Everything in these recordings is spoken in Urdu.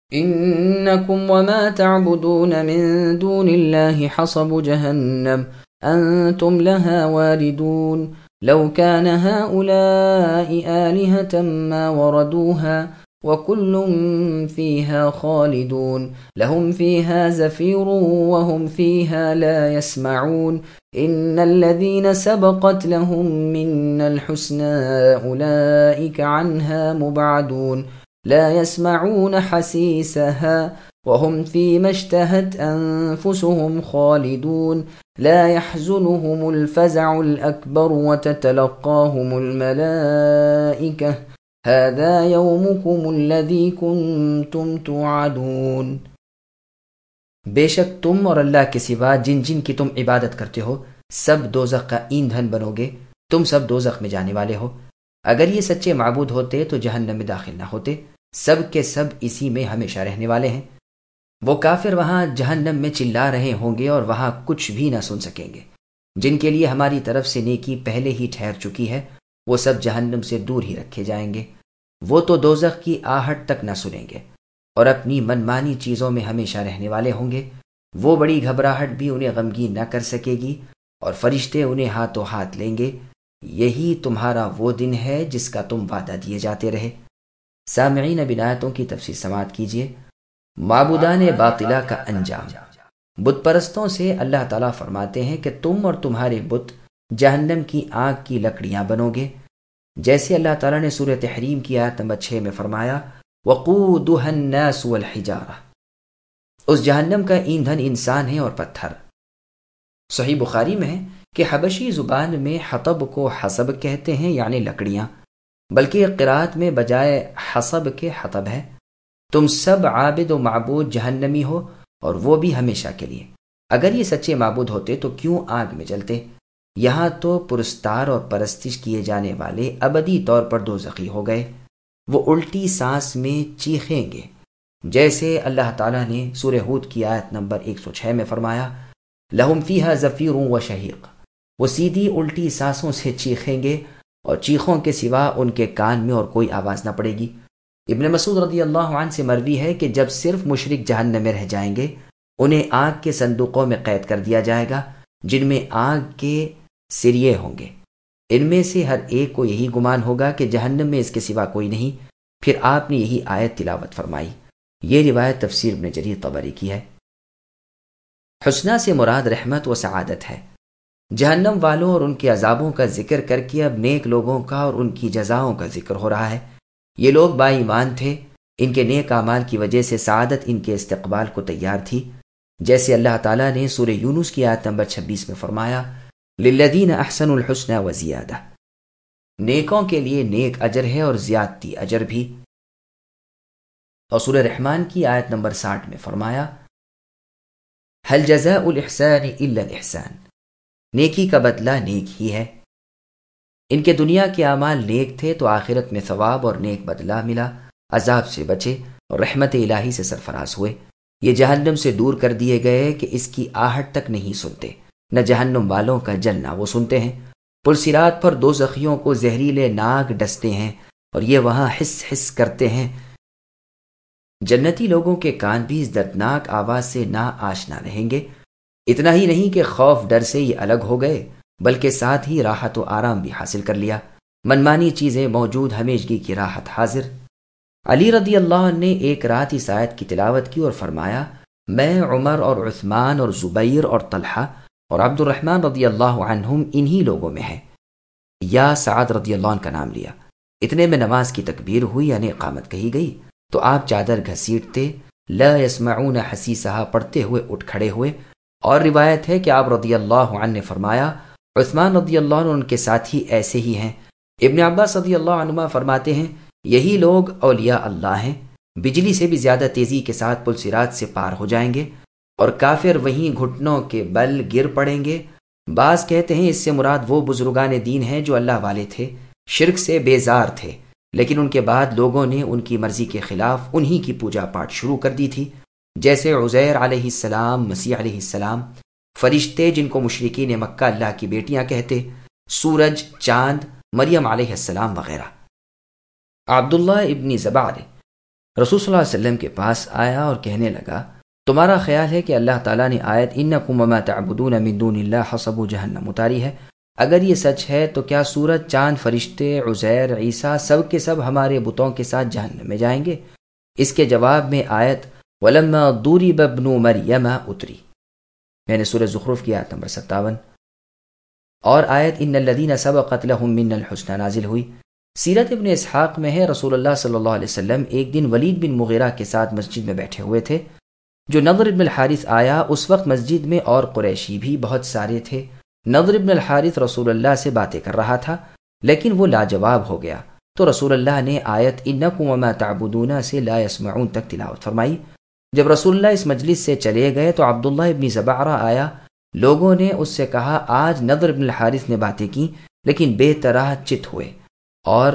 إنكم وما تعبدون من دون الله حصب جهنم أنتم لها واردون لو كان هؤلاء آلهة ما وردوها وكل فيها خالدون لهم فيها زفير وهم فيها لا يسمعون إن الذين سبقت لهم منا الحسنى أولئك عنها مبعدون لا يسمعون حسيسها وهم فيما اشتهت أنفسهم خالدون لا يحزنهم الفزع الأكبر وتتلقاهم الملائكة هذا يومكم الذي كنتم توعدون۔ بے شک تم اور اللہ کے سوا جن جن کی تم عبادت کرتے ہو سب دوزخ کا ایندھن بنو گے، تم سب دوزخ میں جانے والے ہو۔ اگر یہ سچے معبود ہوتے تو جہنم میں داخل نہ ہوتے، سب کے سب اسی میں ہمیشہ رہنے والے ہیں۔ وہ کافر وہاں جہنم میں چلا رہے ہوں گے اور وہاں کچھ بھی نہ سن سکیں گے۔ جن کے لیے ہماری طرف سے نیکی پہلے ہی ٹھہر چکی ہے وہ سب جہنم سے دور ہی رکھے جائیں گے، وہ تو دوزخ کی آہٹ تک نہ سنیں گے اور اپنی منمانی چیزوں میں ہمیشہ رہنے والے ہوں گے۔ وہ بڑی گھبراہٹ بھی انہیں غمگین نہ کر سکے گی اور فرشتے انہیں ہاتھوں ہاتھ لیں گے۔ یہی تمہارا وہ دن ہے جس کا تم وعدہ دیے جاتے رہے۔ سامعین، اب ان آیتوں کی تفسیر سماعت کیجیے۔ معبودان باطلہ کا انجام۔ بت پرستوں سے اللہ تعالیٰ فرماتے ہیں کہ تم اور تمہارے بت جہنم کی آگ کی لکڑیاں بنو گے، جیسے اللہ تعالیٰ نے سورہ تحریم کی آیت نمبر 6 میں فرمایا وقودها الناس والحجارہ۔ اس جہنم کا ایندھن انسان ہے اور پتھر۔ صحیح بخاری میں ہے کہ حبشی زبان میں حطب کو حسب کہتے ہیں، یعنی لکڑیاں، بلکہ قرات میں بجائے حسب کے حطب ہے۔ تم سب عابد و معبود جہنمی ہو اور وہ بھی ہمیشہ کے لیے۔ اگر یہ سچے معبود ہوتے تو کیوں آگ میں جلتے؟ یہاں تو پرستار اور پرستش کیے جانے والے ابدی طور پر دوزخی ہو گئے، وہ الٹی سانس میں چیخیں گے، جیسے اللہ تعالیٰ نے سورہ ہود کی آیت نمبر 106 میں فرمایا لہم فیہا زفیر و شہیق۔ وہ سیدھی الٹی سانسوں سے چیخیں گے اور چیخوں کے سوا ان کے کان میں اور کوئی آواز نہ پڑے گی۔ ابن مسعود رضی اللہ عنہ سے مروی ہے کہ جب صرف مشرک جہنم میں رہ جائیں گے انہیں آگ کے صندوقوں میں قید کر دیا جائے گا جن میں آگ کے سریے ہوں گے۔ ان میں سے ہر ایک کو یہی گمان ہوگا کہ جہنم میں اس کے سوا کوئی نہیں۔ پھر آپ نے یہی آیت تلاوت فرمائی۔ یہ روایت تفسیر ابن جریر طبری کی ہے۔ حسنہ سے مراد رحمت و سعادت ہے۔ جہنم والوں اور ان کے عذابوں کا ذکر کر کے اب نیک لوگوں کا اور ان کی جزاؤں کا ذکر ہو رہا ہے۔ یہ لوگ با ایمان تھے، ان کے نیک اعمال کی وجہ سے سعادت ان کے استقبال کو تیار تھی، جیسے اللہ تعالیٰ نے سورہ یونس کی آیت نمبر 26 میں فرمایا للذین احسنوا الحسنى وزیادہ۔ نیکوں کے لیے نیک اجر ہے اور زیادتی اجر بھی۔ اور سورہ رحمان کی آیت نمبر 60 میں فرمایا هل جزاء الاحسان الا الاحسان۔ نیکی کا بدلہ نیک ہی ہے۔ ان کے دنیا کے اعمال نیک تھے تو آخرت میں ثواب اور نیک بدلہ ملا، عذاب سے بچے اور رحمت الہی سے سرفراز ہوئے۔ یہ جہنم سے دور کر دیے گئے کہ اس کی آہٹ تک نہیں سنتے، نہ جہنم والوں کا جلنا وہ سنتے ہیں۔ پرصراط پر دوزخیوں کو زہریلے ناگ ڈستے ہیں اور یہ وہاں حس حس کرتے ہیں۔ جنتی لوگوں کے کان بھی اس دردناک آواز سے نا آشنا رہیں گے۔ اتنا ہی نہیں کہ خوف ڈر سے یہ الگ ہو گئے بلکہ ساتھ ہی راحت و آرام بھی حاصل کر لیا۔ منمانی چیزیں موجود، ہمیشگی کی راحت حاضر۔ علی رضی اللہ عنہ نے ایک رات اس آیت کی تلاوت کی اور فرمایا میں عمر اور عثمان اور زبیر اور طلحہ اور عبد الرحمن رضی اللہ عنہم انہی لوگوں میں ہیں۔ یا سعد رضی اللہ عنہ کا نام لیا۔ اتنے میں نماز کی تکبیر ہوئی، یعنی اقامت کہی گئی تو آپ چادر گھسیٹتے لا یسمعون حسیسہا پڑھتے ہوئے اٹھ کھڑے ہوئے۔ اور روایت ہے کہ آپ رضی اللہ عنہ نے فرمایا عثمان رضی اللہ عنہ ان کے ساتھی ایسے ہی ہیں۔ ابن عباس رضی اللہ عنہما فرماتے ہیں یہی لوگ اولیاء اللہ ہیں، بجلی سے بھی زیادہ تیزی کے ساتھ پل صراط سے پار ہو جائیں گے اور کافر وہیں گھٹنوں کے بل گر پڑیں گے۔ بعض کہتے ہیں اس سے مراد وہ بزرگان دین ہیں جو اللہ والے تھے، شرک سے بیزار تھے، لیکن ان کے بعد لوگوں نے ان کی مرضی کے خلاف انہی کی پوجا پاٹ شروع کر دی تھی، جیسے عزیر علیہ السلام، مسیح علیہ السلام، فرشتے جن کو مشرکین مکہ اللہ کی بیٹیاں کہتے، سورج، چاند، مریم علیہ السلام وغیرہ۔ عبداللہ ابن زبعہ رسول صلی اللہ علیہ وسلم کے پاس آیا اور کہنے لگا تمہارا خیال ہے کہ اللہ تعالیٰ نے آیت انکم وما تعبدون من دون اللہ حسب جہنم اتاری ہے؟ اگر یہ سچ ہے تو کیا سورج، چاند، فرشتے، عزیر، عیسیٰ سب کے سب ہمارے بتوں کے ساتھ جہنم میں جائیں گے؟ اس کے جواب میں آیت وَلَمَّا ضُرِبَ ابْنُ مَرْيَمَ اتری، یعنی سورہ زخرف کی آیت نمبر 57، اور آیت ان الذین سبقت لهم منا الحسنى نازل ہوئی۔ سیرت ابن اسحاق میں ہے رسول اللہ صلی اللہ علیہ وسلم ایک دن ولید بن مغیرہ کے ساتھ مسجد میں بیٹھے ہوئے تھے۔ جو نضر بن الحارث آیا اس وقت مسجد میں اور قریشی بھی بہت سارے تھے۔ نضر بن الحارث رسول اللہ سے باتیں کر رہا تھا لیکن وہ لاجواب ہو گیا، تو رسول اللہ نے آیت انکم وما تعبدون سے لا يسمعون تک تلاوت فرمائی۔ جب رسول اللہ اس مجلس سے چلے گئے تو عبداللہ ابن زبعرہ آیا۔ لوگوں نے اس سے کہا آج نضر بن الحارث نے باتیں کی لیکن بے طرح چت ہوئے، اور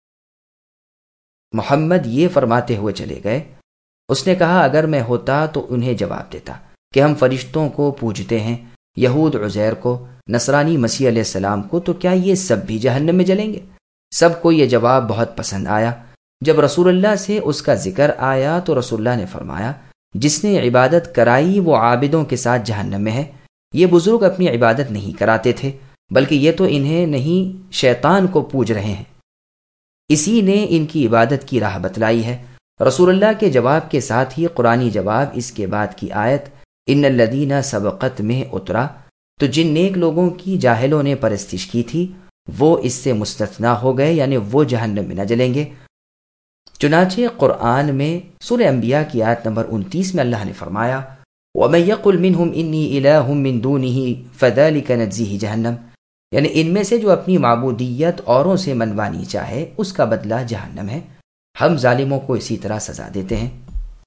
محمد یہ فرماتے ہوئے چلے گئے۔ اس نے کہا اگر میں ہوتا تو انہیں جواب دیتا کہ ہم فرشتوں کو پوجتے ہیں، یہود عزیر کو، نصرانی مسیح علیہ السلام کو، تو کیا یہ سب بھی جہنم میں جلیں گے؟ سب کو یہ جواب بہت پسند آیا۔ جب رسول اللہ سے اس کا ذکر آیا تو رسول اللہ نے فرمایا جس نے عبادت کرائی وہ عابدوں کے ساتھ جہنم میں ہے۔ یہ بزرگ اپنی عبادت نہیں کراتے تھے بلکہ یہ تو انہیں نہیں شیطان کو پوج رہے ہیں، اسی نے ان کی عبادت کی راہ بتلائی ہے۔ رسول اللہ کے جواب کے ساتھ ہی قرآنی جواب اس کے بعد کی آیت ان الذین سبقت میں اترا، تو جن نیک لوگوں کی جاہلوں نے پرستش کی تھی وہ اس سے مستثنا ہو گئے، یعنی وہ جہنم میں نہ جلیں گے۔ چنانچہ قرآن میں سورہ انبیاء کی آیت نمبر 29 میں اللہ نے فرمایا وَمَن يَقُلْ مِنْهُمْ إِنِّي إِلَٰهٌ مِّن دُونِهِ فَذَلِكَ نَجْزِيهِ جہنم، یعنی ان میں سے جو اپنی معبودیت اوروں سے منوانی چاہے اس کا بدلہ جہنم ہے، ہم ظالموں کو اسی طرح سزا دیتے ہیں۔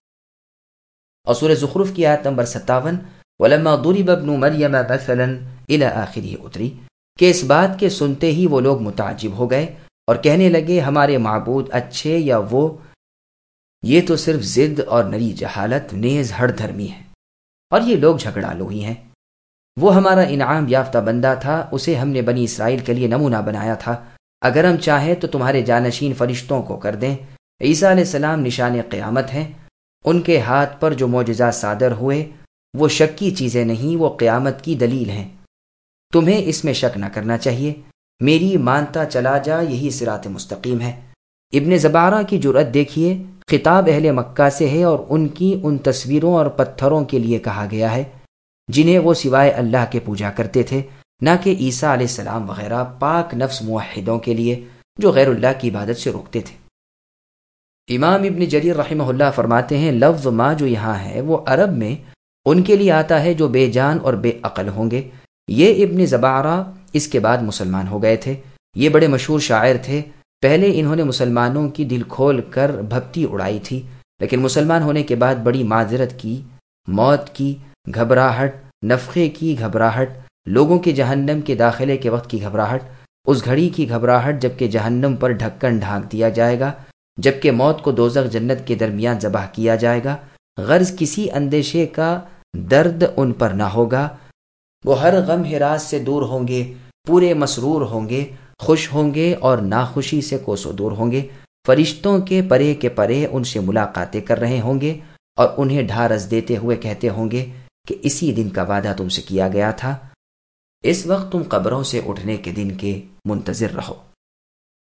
اور سورہ زخرف کی آیت نمبر 57 وَلَمَّا ضُرِبَ ابْنُ مَرْيَمَ مَثَلًا إِلَىٰ آخِرِهِ اتری کہ اس بات کے سنتے ہی وہ لوگ متعجب ہو گئے اور کہنے لگے ہمارے معبود اچھے یا وہ، یہ تو صرف ضد اور نری جہالت نیز ہڑ دھرمی ہے، اور یہ لوگ جھگڑالو ہی ہیں۔ وہ ہمارا انعام یافتہ بندہ تھا، اسے ہم نے بنی اسرائیل کے لیے نمونہ بنایا تھا، اگر ہم چاہیں تو تمہارے جانشین فرشتوں کو کر دیں۔ عیسیٰ علیہ السلام نشان قیامت ہیں، ان کے ہاتھ پر جو معجزات صادر ہوئے وہ شکی چیزیں نہیں، وہ قیامت کی دلیل ہیں، تمہیں اس میں شک نہ کرنا چاہیے، میری مانتا چلا جا، یہی صراط مستقیم ہے۔ ابن زبارہ کی جرأت دیکھیے، خطاب اہل مکہ سے ہے اور ان کی ان تصویروں اور پتھروں کے لیے کہا گیا ہے جنہیں وہ سوائے اللہ کے پوجا کرتے تھے، نہ کہ عیسیٰ علیہ السلام وغیرہ پاک نفس موحدوں کے لیے جو غیر اللہ کی عبادت سے روکتے تھے۔ امام ابن جریر رحمہ اللہ فرماتے ہیں لفظ ما جو یہاں ہے وہ عرب میں ان کے لیے آتا ہے جو بے جان اور بے عقل ہوں گے۔ یہ ابن زبارہ اس کے بعد مسلمان ہو گئے تھے، یہ بڑے مشہور شاعر تھے۔ پہلے انہوں نے مسلمانوں کی دل کھول کر بھپتی اڑائی تھی، لیکن مسلمان ہونے کے بعد بڑی معذرت کی، موت کی گھبراہٹ، نفخے کی گھبراہٹ، لوگوں کے جہنم کے داخلے کے وقت کی گھبراہٹ، اس گھڑی کی گھبراہٹ جب کہ جہنم پر ڈھکن ڈھانک دیا جائے گا، جب کہ موت کو دوزخ جنت کے درمیان ذبح کیا جائے گا، غرض کسی اندیشے کا درد ان پر نہ ہوگا، وہ ہر غم ہراس سے دور ہوں گے، پورے مسرور ہوں گے، خوش ہوں گے اور ناخوشی سے کوسوں دور ہوں گے، فرشتوں کے پرے کے پرے ان سے ملاقاتیں کر رہے ہوں گے اور انہیں ڈھارس دیتے ہوئے کہتے ہوں گے کہ اسی دن کا وعدہ تم سے کیا گیا تھا، اس وقت تم قبروں سے اٹھنے کے دن کے منتظر رہو۔